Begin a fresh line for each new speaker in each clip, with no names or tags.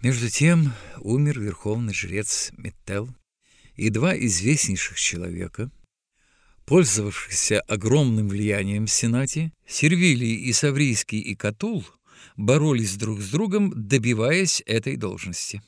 Между тем умер верховный жрец Метел, и два известнейших человека, пользовавшихся огромным влиянием в Сенате, Сервилий и Саврийский и Катул, боролись друг с другом, добиваясь этой должности.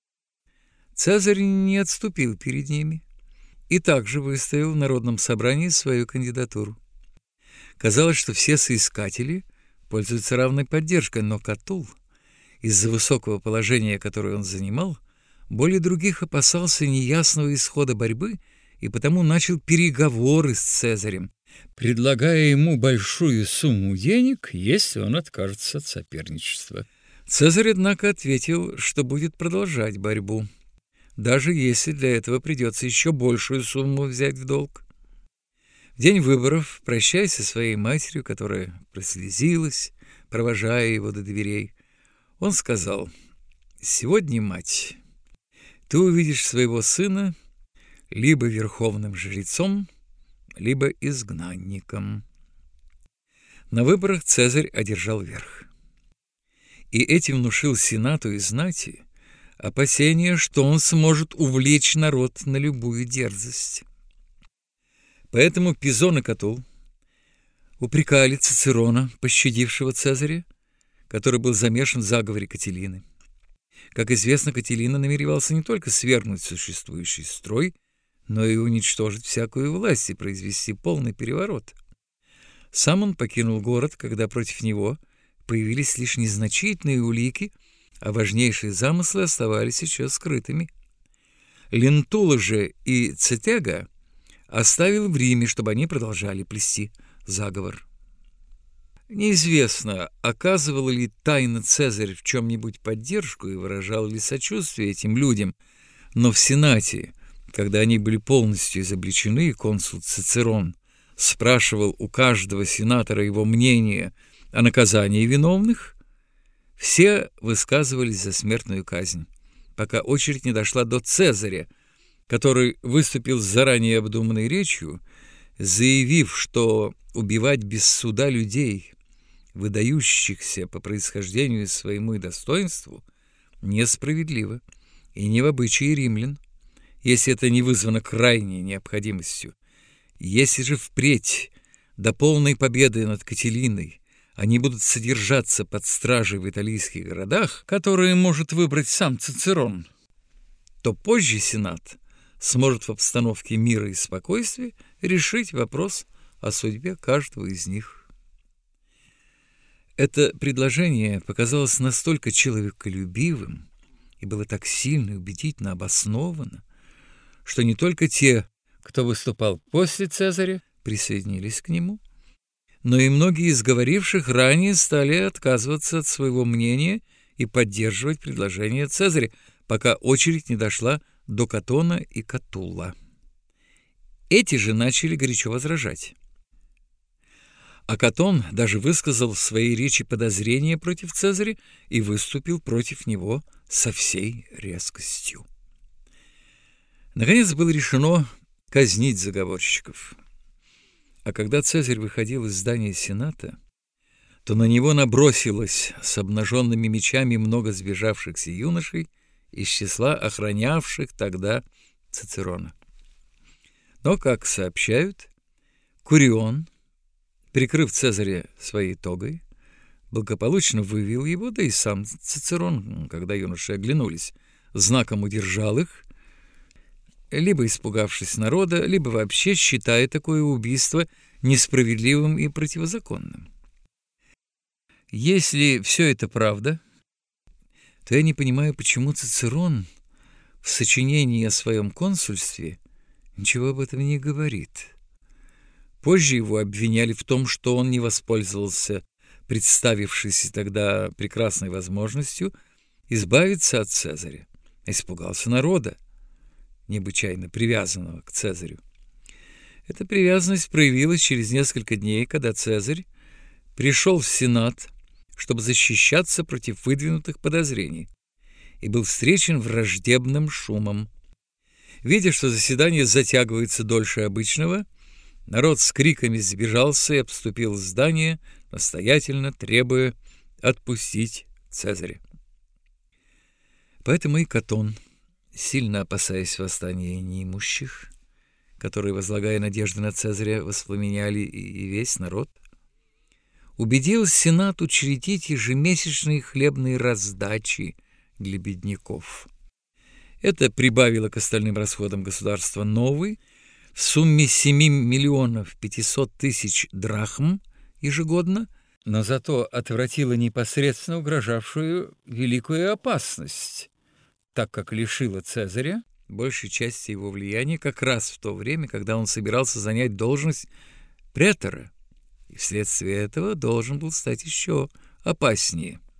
Цезарь не отступил перед ними и также выставил в Народном собрании свою кандидатуру. Казалось, что все соискатели пользуются равной поддержкой, но Катул, из-за высокого положения, которое он занимал, более других опасался неясного исхода борьбы и потому начал переговоры с Цезарем, предлагая ему большую сумму денег, если он откажется от соперничества. Цезарь, однако, ответил, что будет продолжать борьбу, даже если для этого придется еще большую сумму взять в долг. В день выборов, прощаясь со своей матерью, которая прослезилась, провожая его до дверей, он сказал: «Сегодня, мать, ты увидишь своего сына либо верховным жрецом, либо изгнанником». На выборах Цезарь одержал верх, и этим внушил Сенату и знати опасение, что он сможет увлечь народ на любую дерзость. Поэтому Пизон и Катул упрекали Цицерона, пощадившего Цезаря, который был замешан в заговоре Катилины. Как известно, Катилина намеревался не только свергнуть существующий строй, но и уничтожить всякую власть и произвести полный переворот. Сам он покинул город, когда против него появились лишь незначительные улики, а важнейшие замыслы оставались еще скрытыми. Лентула же и Цитега оставил в Риме, чтобы они продолжали плести заговор. Неизвестно, оказывал ли тайно Цезарь в чем-нибудь поддержку и выражал ли сочувствие этим людям, но в Сенате, когда они были полностью изобличены, консул Цицерон спрашивал у каждого сенатора его мнение о наказании виновных, все высказывались за смертную казнь, пока очередь не дошла до Цезаря, который выступил с заранее обдуманной речью, заявив, что убивать без суда людей, выдающихся по происхождению своему и достоинству, несправедливо и не в обычае римлян, если это не вызвано крайней необходимостью. Если же впредь до полной победы над Катилиной они будут содержаться под стражей в италийских городах, которые может выбрать сам Цицерон, то позже Сенат сможет в обстановке мира и спокойствия решить вопрос о судьбе каждого из них. Это предложение показалось настолько человеколюбивым и было так сильно и убедительно обосновано, что не только те, кто выступал после Цезаря, присоединились к нему, но и многие из говоривших ранее стали отказываться от своего мнения и поддерживать предложение Цезаря, пока очередь не дошла до Катона и Катулла. Эти же начали горячо возражать. А Катон даже высказал в своей речи подозрения против Цезаря и выступил против него со всей резкостью. Наконец было решено казнить заговорщиков. А когда Цезарь выходил из здания Сената, то на него набросилось с обнаженными мечами много сбежавшихся юношей из числа охранявших тогда Цицерона. Но, как сообщают, Курион, прикрыв Цезаря своей тогой, благополучно вывел его, да и сам Цицерон, когда юноши оглянулись, знаком удержал их, либо испугавшись народа, либо вообще считая такое убийство несправедливым и противозаконным. Если все это правда, то я не понимаю, почему Цицерон в сочинении о своем консульстве ничего об этом не говорит. Позже его обвиняли в том, что он не воспользовался представившейся тогда прекрасной возможностью избавиться от Цезаря, испугался народа, необычайно привязанного к Цезарю. Эта привязанность проявилась через несколько дней, когда Цезарь пришел в Сенат, чтобы защищаться против выдвинутых подозрений, и был встречен враждебным шумом. Видя, что заседание затягивается дольше обычного, народ с криками сбежался и обступил здание, настоятельно требуя отпустить Цезаря. Поэтому и Катон, сильно опасаясь восстания неимущих, которые, возлагая надежды на Цезаря, воспламеняли и весь народ, убедил Сенат учредить ежемесячные хлебные раздачи для бедняков. Это прибавило к остальным расходам государства новый в сумме 7 миллионов 500 тысяч драхм ежегодно, но зато отвратило непосредственно угрожавшую великую опасность, так как лишило Цезаря большей части его влияния как раз в то время, когда он собирался занять должность претора, и вследствие этого должен был стать еще опаснее.